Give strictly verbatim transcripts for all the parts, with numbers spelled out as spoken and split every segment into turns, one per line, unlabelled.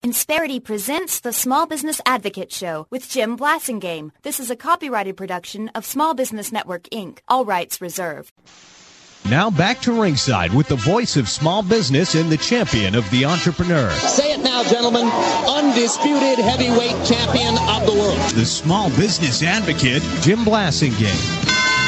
Insperity presents the Small Business Advocate Show with Jim Blasingame. This is a copyrighted production of Small Business Network, Incorporated. All rights reserved.
Now back to ringside with the voice of small business and the champion of the entrepreneur.
Say it now, gentlemen. Undisputed heavyweight champion of the world.
The Small Business Advocate, Jim Blasingame.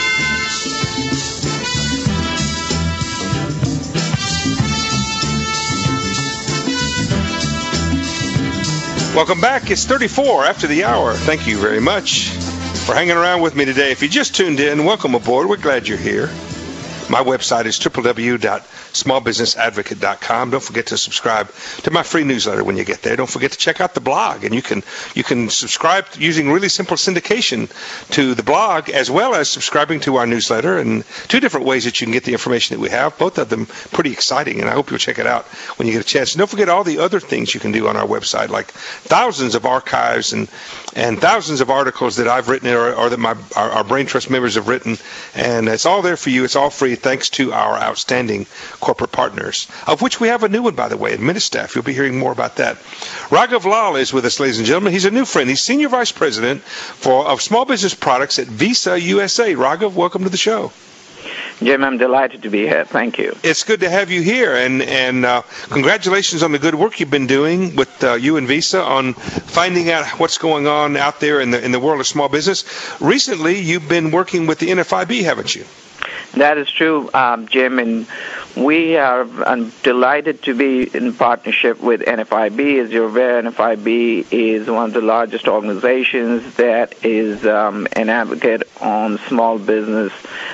Welcome back. It's thirty-four after the hour. Thank you very much for hanging around with me today. If you just tuned in, welcome aboard. We're glad you're here. My website is w w w dot small business advocate dot com. Don't forget to subscribe to my free newsletter when you get there. Don't forget to check out the blog, and you can you can subscribe using really simple syndication to the blog as well as subscribing to our newsletter, and two different ways that you can get the information that we have, both of them pretty exciting, and I hope you'll check it out when you get a chance. And don't forget all the other things you can do on our website, like thousands of archives and and thousands of articles that I've written or, or that my our, our Brain Trust members have written, and it's all there for you. It's all free thanks to our outstanding corporate partners, of which we have a new one, by the way, Administaff. You'll be hearing more about that. Raghav Lal is with us, ladies and gentlemen. He's a new friend. He's Senior Vice President for of Small Business Products at Visa U S A. Raghav, welcome to the show.
Jim, I'm delighted to be here. Thank you.
It's good to have you here, and, and uh, congratulations on the good work you've been doing with uh, you and Visa on finding out what's going on out there in the in the world of small business. Recently, you've been working with the N F I B, haven't you?
That is true, um, Jim, and we are I'm delighted to be in partnership with N F I B. As you're aware, N F I B is one of the largest organizations that is um, an advocate on small business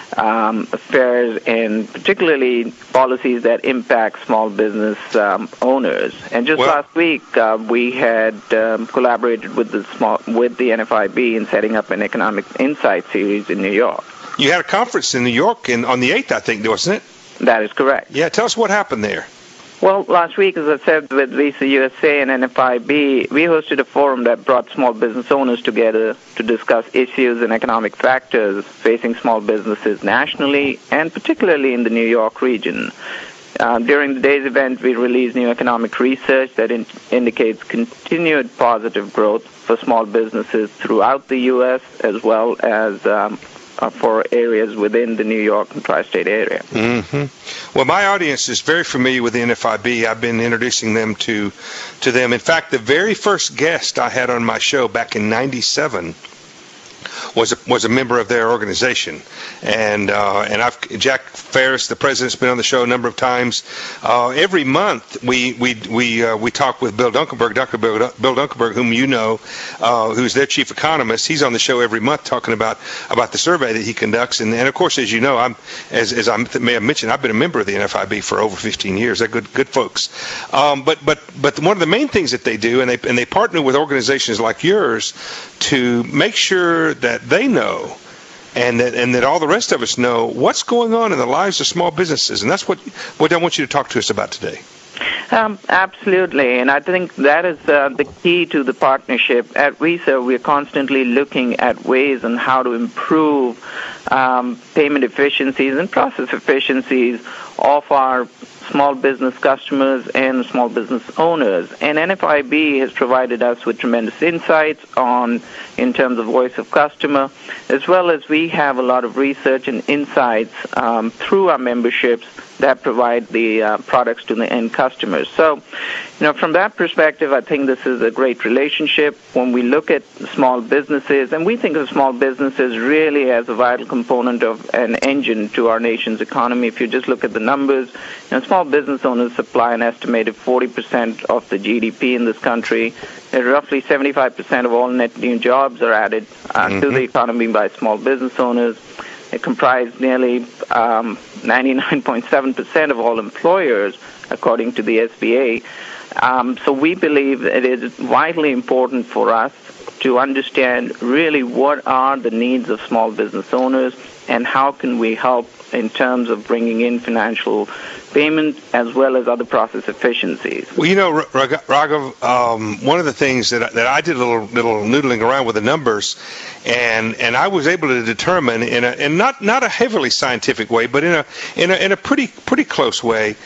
um, affairs and particularly policies that impact small business um, owners. And just well, last week, uh, we had um, collaborated with the small with the N F I B in setting up an Economic Insight series in New York.
You had a conference in New York in, on the eighth, I think, wasn't it?
That is correct.
Yeah, tell us what happened there.
Well, last week, as I said, with Visa U S A and N F I B, we hosted a forum that brought small business owners together to discuss issues and economic factors facing small businesses nationally and particularly in the New York region. Uh, during the day's event, we released new economic research that in- indicates continued positive growth for small businesses throughout the U S as well as um, Uh, for areas within the New York and tri-state area.
Mm-hmm. Well, my audience is very familiar with the N F I B. I've been introducing them to to them. In fact, the very first guest I had on my show back in ninety-seven was a, was a member of their organization. And uh, and I've Jack Ferris, the president's been on the show a number of times. Uh, every month we we we uh, we talk with Bill Dunkelberg, Doctor Bill, Bill Dunkelberg, whom you know, uh, who's their chief economist. He's on the show every month talking about about the survey that he conducts. And, and of course, as you know, I'm as as I may have mentioned, I've been a member of the N F I B for over fifteen years. They're good good folks. Um, but but but one of the main things that they do, and they and they partner with organizations like yours to make sure that they know, and that and that all the rest of us know what's going on in the lives of small businesses, and that's what what I want you to talk to us about today.
Um, absolutely, and I think that is uh, the key to the partnership. At Visa, we're constantly looking at ways on how to improve um, payment efficiencies and process efficiencies of our small business customers and small business owners. And N F I B has provided us with tremendous insights on, in terms of voice of customer, as well as we have a lot of research and insights um, through our memberships that provide the uh, products to the end customers. So, you know, from that perspective, I think this is a great relationship. When we look at small businesses, and we think of small businesses really as a vital component of an engine to our nation's economy. If you just look at the numbers, you know, small business owners supply an estimated forty percent of the G D P in this country. And roughly seventy-five percent of all net new jobs are added uh, mm-hmm. to the economy by small business owners. It comprised nearly um, ninety-nine point seven percent of all employers, according to the S B A. Um, so we believe it is vitally important for us to understand really what are the needs of small business owners and how can we help in terms of bringing in financial payment as well as other process efficiencies.
Well, you know, Raghav, um, one of the things that, that I did a little, little noodling around with the numbers, and and I was able to determine in a in not not a heavily scientific way, but in a in a in a pretty pretty close way,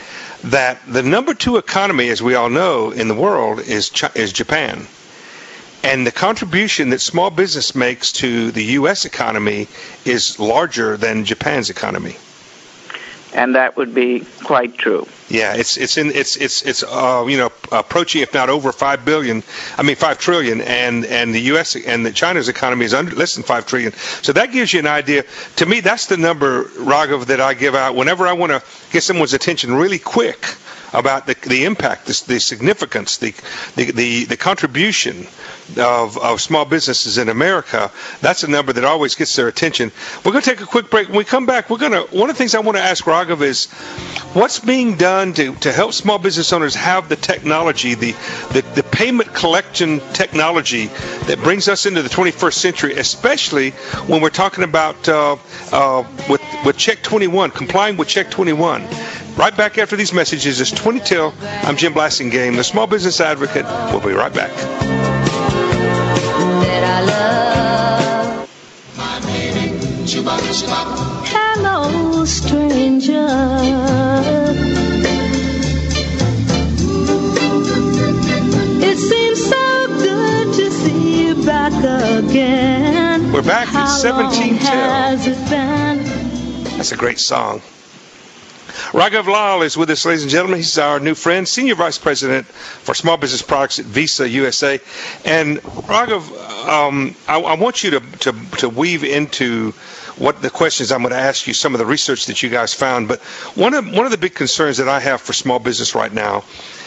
that the number two economy, as we all know, in the world is Ch- is Japan. And the contribution that small business makes to the U S economy is larger than Japan's economy.
And that would be quite true.
Yeah, it's it's in it's it's it's uh, you know approaching, if not over five billion. I mean five trillion, and and the U S and the China's economy is under less than five trillion. So that gives you an idea. To me, that's the number, Raghav, that I give out whenever I want to get someone's attention really quick about the the impact, the, the significance, the, the the the contribution of of small businesses in America. That's a number that always gets their attention. We're going to take a quick break. When we come back, we're going to one of the things I want to ask Raghav is what's being done to, to help small business owners have the technology, the, the the payment collection technology that brings us into the twenty-first century, especially when we're talking about uh, uh, with with Check twenty-one, complying with Check twenty-one. Right back after these messages. It's twenty till. I'm Jim Blasingame, the Small Business Advocate. We'll be right back.
Hello, stranger. It seems so good to see you back again.
We're back at seventeen till.
Has it been?
That's a great song. Raghav Lal is with us, ladies and gentlemen. He's our new friend, Senior Vice President for Small Business Products at Visa U S A. And Raghav, um, I, I want you to, to, to weave into what the questions I'm going to ask you, some of the research that you guys found. But one of one of the big concerns that I have for small business right now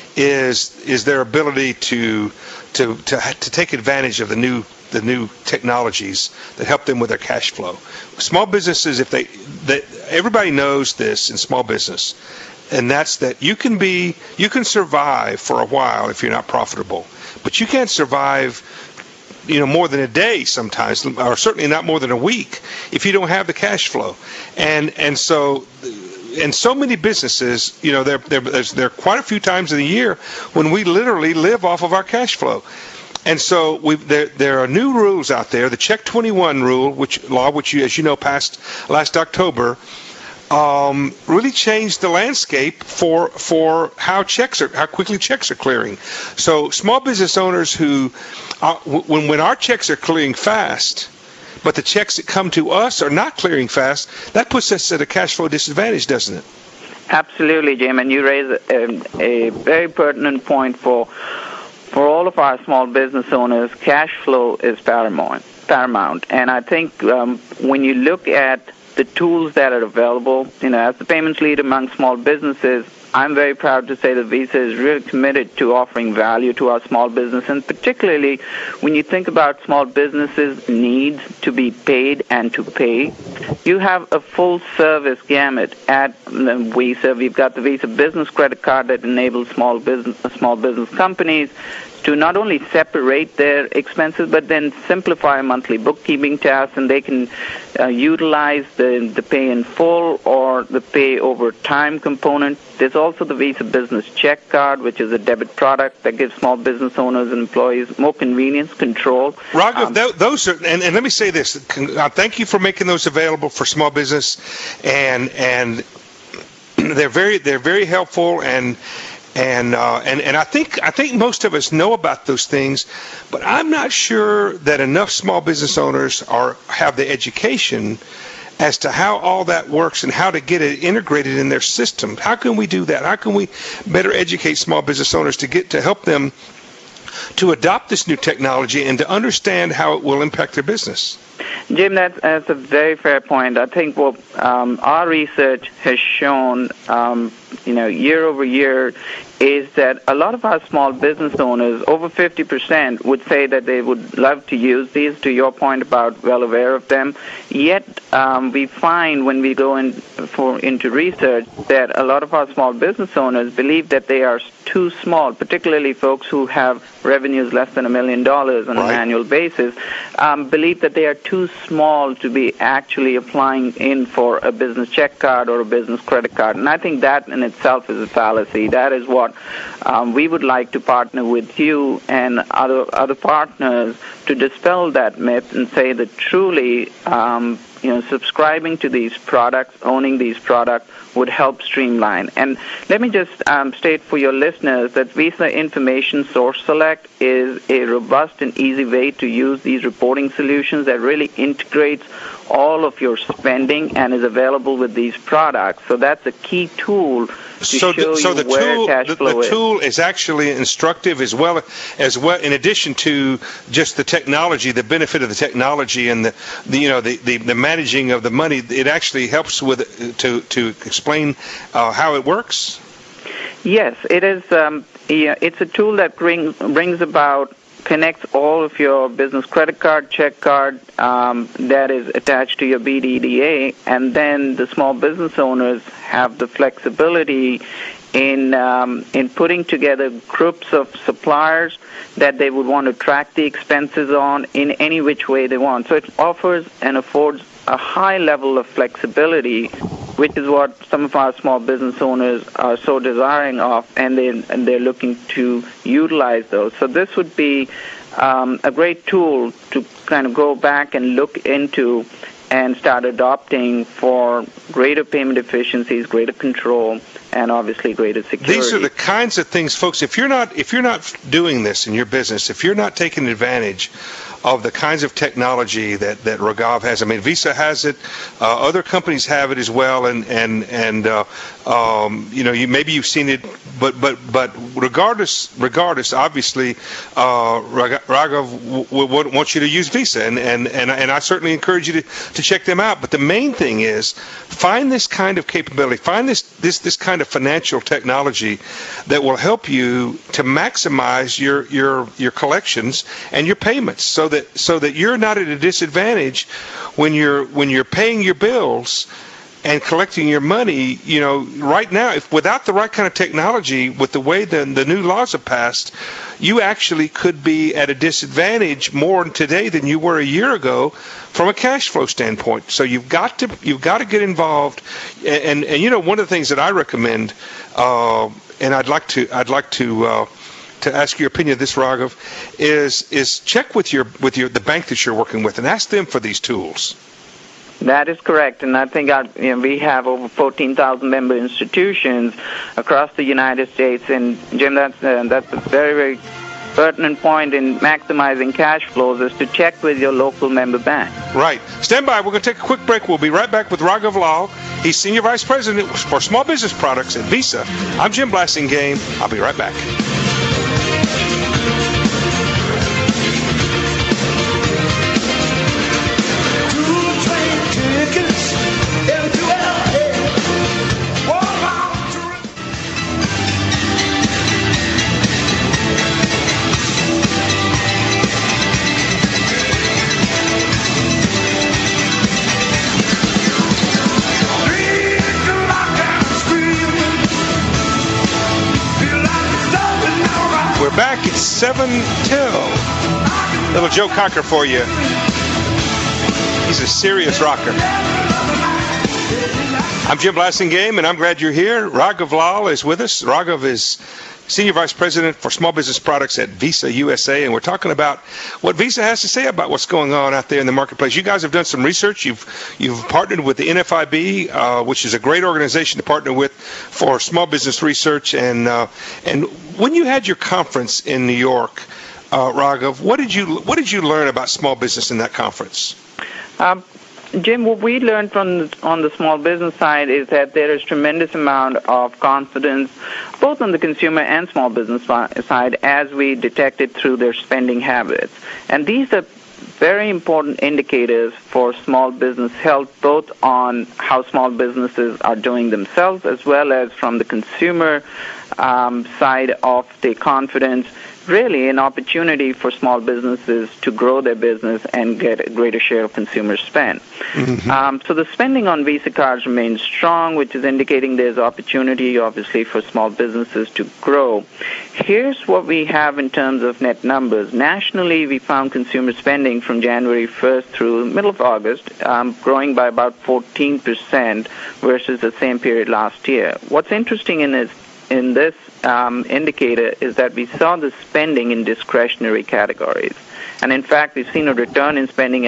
is is their ability to to to, to take advantage of the new the new technologies that help them with their cash flow. Small businesses, if they, that everybody knows this in small business, and that's that you can be, you can survive for a while if you're not profitable, but you can't survive, you know, more than a day sometimes, or certainly not more than a week if you don't have the cash flow. And and so, and so many businesses, you know, there there there's there are quite a few times in the year when we literally live off of our cash flow. And so we, there, there are new rules out there. The Check twenty-one rule, which law, which you, as you know, passed last October, um, really changed the landscape for for how checks are, how quickly checks are clearing. So small business owners who, uh, when when our checks are clearing fast, but the checks that come to us are not clearing fast, that puts us at a cash flow disadvantage, doesn't it?
Absolutely, Jim. And you raise a, a very pertinent point for. For all of our small business owners, cash flow is paramount. Paramount, and I think um, when you look at the tools that are available, you know, as the payments lead among small businesses, I'm very proud to say that Visa is really committed to offering value to our small business, and particularly when you think about small businesses' needs to be paid and to pay, you have a full-service gamut at Visa. We've got the Visa Business Credit Card that enables small business small business companies to not only separate their expenses, but then simplify monthly bookkeeping tasks, and they can uh, utilize the, the pay in full or the pay over time component. There's also the Visa Business Check Card, which is a debit product that gives small business owners and employees more convenience, control.
Raghav,
Um,
th- those are, and, and let me say this, uh, thank you for making those available for small business, and and they're very they're very helpful, and and uh, and and I think I think most of us know about those things, but I'm not sure that enough small business owners are have the education as to how all that works and how to get it integrated in their system. How can we do that? How can we better educate small business owners to get to help them to adopt this new technology and to understand how it will impact their business?
Jim, that's, that's a very fair point. I think what um, our research has shown, um, you know, year over year, is that a lot of our small business owners, over fifty percent, would say that they would love to use these, to your point about well aware of them. Yet um, we find when we go in for, into research that a lot of our small business owners believe that they are too small, particularly folks who have revenues less than a million dollars on right. an annual basis, um, believe that they are too small to be actually applying in for a business check card or a business credit card. And I think that in itself is a fallacy. That is what um, we would like to partner with you and other other partners to dispel that myth and say that truly um, you know, subscribing to these products, owning these products would help streamline. And let me just um, state for your listeners that Visa Information Source Select is a robust and easy way to use these reporting solutions that really integrates all of your spending and is available with these products. So that's a key tool to
so
show
the, so
you
the
where
tool,
cash
the,
flow
the
is.
tool is actually instructive as well as well. In addition to just the technology, the benefit of the technology and the, the you know the, the, the managing of the money, it actually helps with to to explain uh, how it works.
Yes, it is. Um, yeah, it's a tool that brings brings about. Connects all of your business credit card, check card um, that is attached to your B D D A, and then the small business owners have the flexibility in um, in putting together groups of suppliers that they would want to track the expenses on in any which way they want. So it offers and affords a high level of flexibility, which is what some of our small business owners are so desiring of, and, they, and they're looking to utilize those. So this would be um, a great tool to kind of go back and look into and start adopting for greater payment efficiencies, greater control, and obviously greater security.
These are the kinds of things, folks, if you're not if you're not doing this in your business, if you're not taking advantage of the kinds of technology that, that Raghav has. I mean, Visa has it. Uh, other companies have it as well, and and and uh, um, you know, you maybe you've seen it, but but but regardless, regardless, obviously, uh, Raghav w- w- wants you to use Visa, and and and and I certainly encourage you to, to check them out. But the main thing is find this kind of capability, find this this this kind of financial technology that will help you to maximize your your your collections and your payments, so that That, so that you're not at a disadvantage when you're when you're paying your bills and collecting your money. You know, right now, if without the right kind of technology, with the way the the new laws have passed, you actually could be at a disadvantage more today than you were a year ago from a cash flow standpoint. So you've got to you've got to get involved, and and, and you know, one of the things that I recommend, uh, and I'd like to I'd like to. Uh, to ask your opinion of this, Raghav, is is check with your with your the bank that you're working with and ask them for these tools.
That is correct, and I think our, you know, we have over fourteen thousand member institutions across the United States, and Jim, that's uh, that's a very very pertinent point in maximizing cash flows is to check with your local member bank.
Right. Stand by. We're going to take a quick break. We'll be right back with Raghav Lal. He's Senior Vice President for Small Business Products at Visa. I'm Jim Blasingame. I'll be right back. We're back at seven till. Little Joe Cocker for you. He's a serious rocker. I'm Jim Blasingame, and I'm glad you're here. Raghav Lal is with us. Raghav is Senior Vice President for Small Business Products at Visa U S A, and we're talking about what Visa has to say about what's going on out there in the marketplace. You guys have done some research. You've you've partnered with the N F I B, uh, which is a great organization to partner with for small business research. And uh, and when you had your conference in New York, uh, Raghav, what did you what did you learn about small business in that conference?
Um, Jim, what we learned from on the small business side is that there is tremendous amount of confidence, both on the consumer and small business side, as we detect it through their spending habits. And these are very important indicators for small business health, both on how small businesses are doing themselves, as well as from the consumer um, side of the confidence. Really an opportunity for small businesses to grow their business and get a greater share of consumer spend. Mm-hmm. Um, so the spending on Visa cards remains strong, which is indicating there's opportunity, obviously, for small businesses to grow. Here's what we have in terms of net numbers. Nationally, we found consumer spending from January first through the middle of August um, growing by about fourteen percent versus the same period last year. What's interesting in this, in this Um, indicator is that we saw the spending in discretionary categories. And in fact, we've seen a return in spending at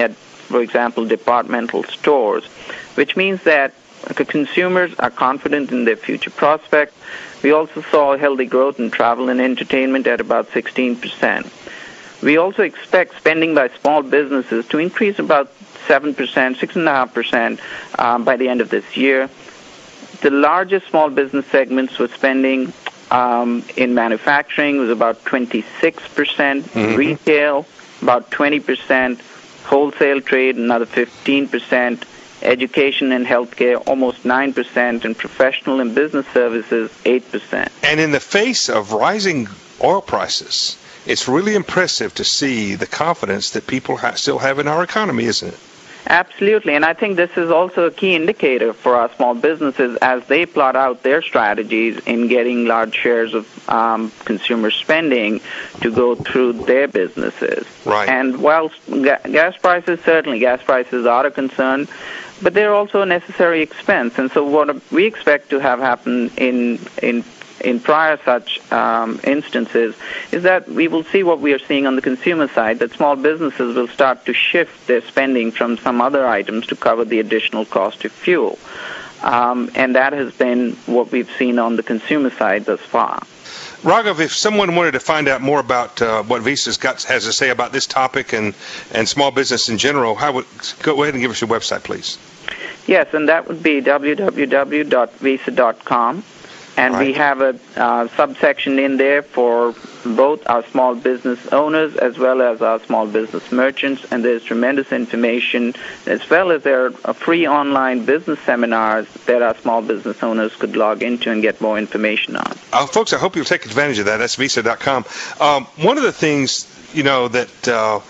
for example, departmental stores, which means that the consumers are confident in their future prospects. We also saw healthy growth in travel and entertainment at about sixteen percent. We also expect spending by small businesses to increase about seven percent, six point five percent um, by the end of this year. The largest small business segments were spending um, in manufacturing was about twenty-six percent, mm-hmm. retail about twenty percent, wholesale trade another fifteen percent, education and healthcare almost nine percent, and professional and business services eight percent.
And in the face of rising oil prices, it's really impressive to see the confidence that people ha- still have in our economy, isn't it?
Absolutely, and I think this is also a key indicator for our small businesses as they plot out their strategies in getting large shares of um, consumer spending to go through their businesses.
Right.
And while ga- gas prices, certainly gas prices are a concern, but they're also a necessary expense. And so what we expect to have happen in in in prior such um, instances is that we will see what we are seeing on the consumer side, that small businesses will start to shift their spending from some other items to cover the additional cost of fuel. Um, and that has been what we've seen on the consumer side thus far.
Raghav, if someone wanted to find out more about uh, what Visa's got has to say about this topic and, and small business in general, how would, go ahead and give us your website, please.
Yes, and that would be w w w dot visa dot com. And right. we have a uh, subsection in there for both our small business owners as well as our small business merchants, and there's tremendous information, as well as there are free online business seminars that our small business owners could log into and get more information on.
Uh, folks, I hope you'll take advantage of that. That's visa dot com. Um, one of the things, you know, that... Uh,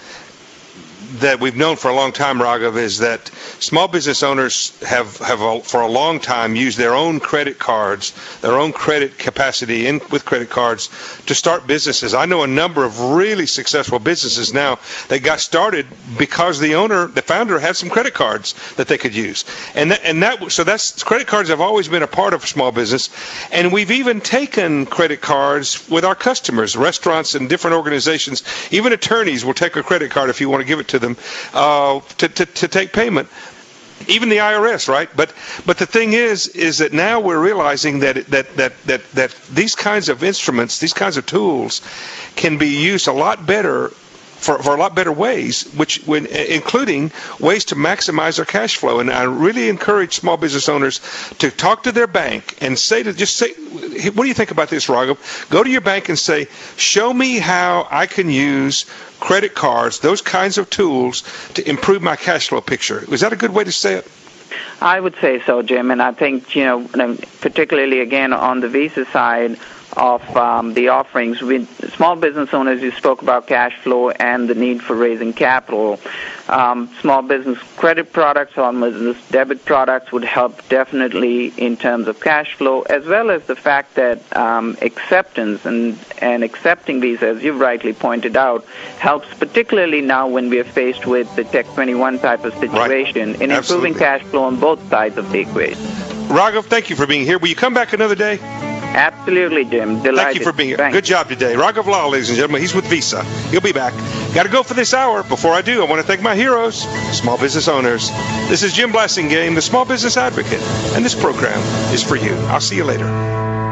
that we've known for a long time, Raghav, is that small business owners have, have a, for a long time used their own credit cards, their own credit capacity in, with credit cards to start businesses. I know a number of really successful businesses now that got started because the owner, the founder, had some credit cards that they could use. And that, and that so that's credit cards have always been a part of small business. And we've even taken credit cards with our customers, restaurants and different organizations. Even attorneys will take a credit card if you want to give it to them uh, to, to, to take payment. Even the I R S, right? But but the thing is, is that now we're realizing that that that that that these kinds of instruments, these kinds of tools, can be used a lot better for for a lot better ways, which when including ways to maximize their cash flow. And I really encourage small business owners to talk to their bank and say to just say, what do you think about this, Raghav? Go to your bank and say, show me how I can use credit cards, those kinds of tools, to improve my cash flow picture. Is that a good way to say it?
I would say so, Jim, and I think, you know, particularly, again, on the Visa side of um, the offerings, with small business owners, you spoke about cash flow and the need for raising capital. Um, small business credit products, small business debit products would help definitely in terms of cash flow, as well as the fact that um, acceptance and, and accepting these, as you've rightly pointed out, helps particularly now when we are faced with the Tech twenty-one type of situation right. in
Absolutely.
improving cash flow on both sides of the equation.
Raghav, thank you for being here. Will you come back another day?
Absolutely, Jim. Delighted.
Thank you for being here.
Thanks.
Good job today. Raghav Lal, ladies and gentlemen. He's with Visa. He'll be back. Got to go for this hour. Before I do, I want to thank my heroes, small business owners. This is Jim Blasingame, the Small Business Advocate, and this program is for you. I'll see you later.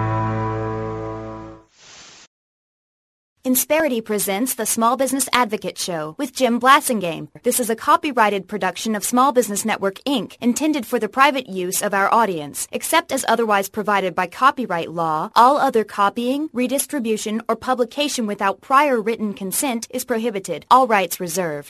Insperity presents the Small Business Advocate Show with Jim Blasingame. This is a copyrighted production of Small Business Network, Incorporated, intended for the private use of our audience. Except as otherwise provided by copyright law, all other copying, redistribution, or publication without prior written consent is prohibited. All rights reserved.